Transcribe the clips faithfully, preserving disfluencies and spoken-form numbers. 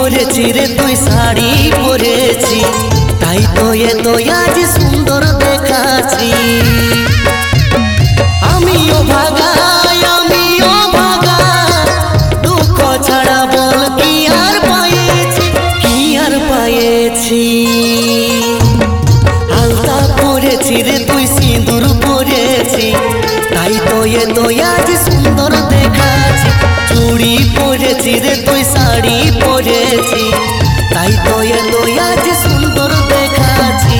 পরেছি রে তুই শাড়ি পরেছি, তাই তো এত আজ সুন্দর দেখাচ্ছি। আমিও ভাগা আমিও ভাগা, দুঃখ ছাড়া বল কি আর পাইছি, কি আর পাইছি। আলতা পরেছি রে তুই সিঁদুর পরেছি, তাই তো এত আজ সুন্দর দেখাচ্ছি। চুড়ি পরেছি রে তুই শাড়ি পরেছি, তাই তো এত আজ সুন্দর দেখাচ্ছি।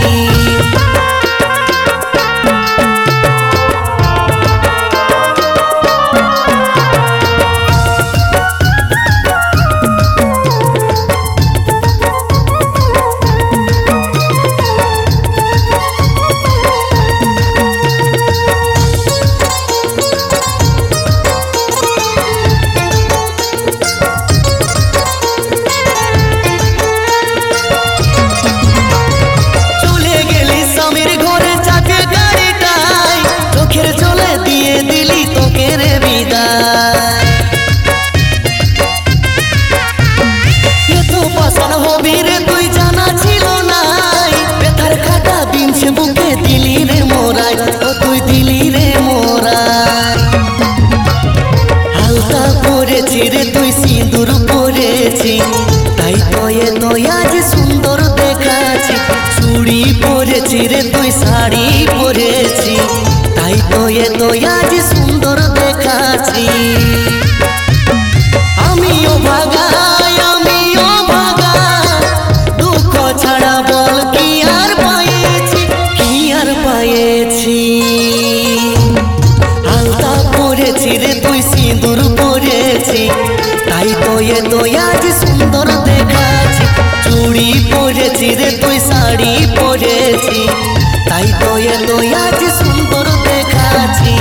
রে তুই সিঁদুর পরেছি, তাই তো এত আজ সুন্দর দেখাচ্ছি। চুড়ি পরেছি রে তুই শাড়ি পরেছি, তাই তো এত আজ সুন্দর দেখাচ্ছি। আমিও ভাগা আমিও ভাগা, দুঃখ ছাড়া বল কি আর পাইছি, কি আর পাইছি। আলতা পরেছি রে তুই সিঁদুর পরেছি, তাই তো এত আজ সুন্দর দেখাচ্ছি। চুড়ি পরেছি রে তুই শাড়ি পরেছি, তাই তো এত আজ সুন্দর দেখাচ্ছি।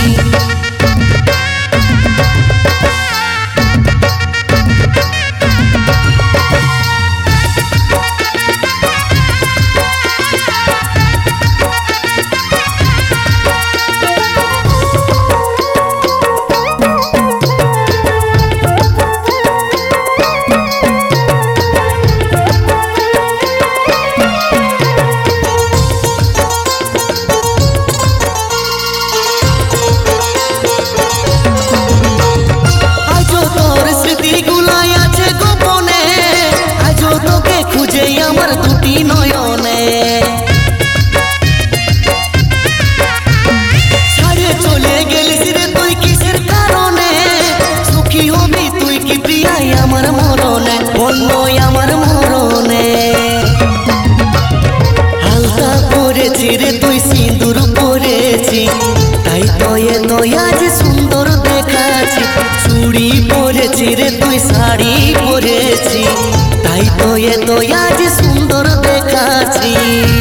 আলতা পরেছি রে তুই সিঁদুর পরেছি, তাই তো এত আজ সুন্দর দেখাচ্ছি। চুড়ি পরেছি রে তুই শাড়ি পরেছি, তাই তো এত আজ সুন্দর দেখাচ্ছি।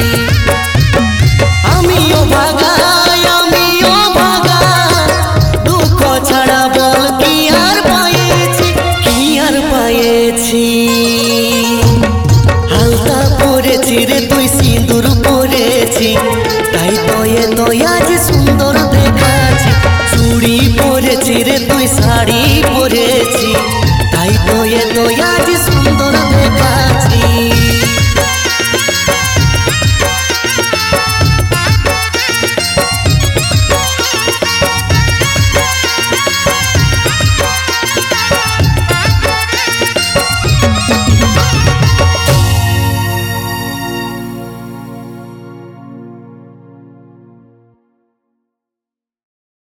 আমিও ভাগা আমিও ভাগা, দুঃখ ছাড়া বল কি আর পাইছি, কি আর পাইছি। আলতা পরেছি রে তুই সিঁদুর পরেছি, তাই তো এত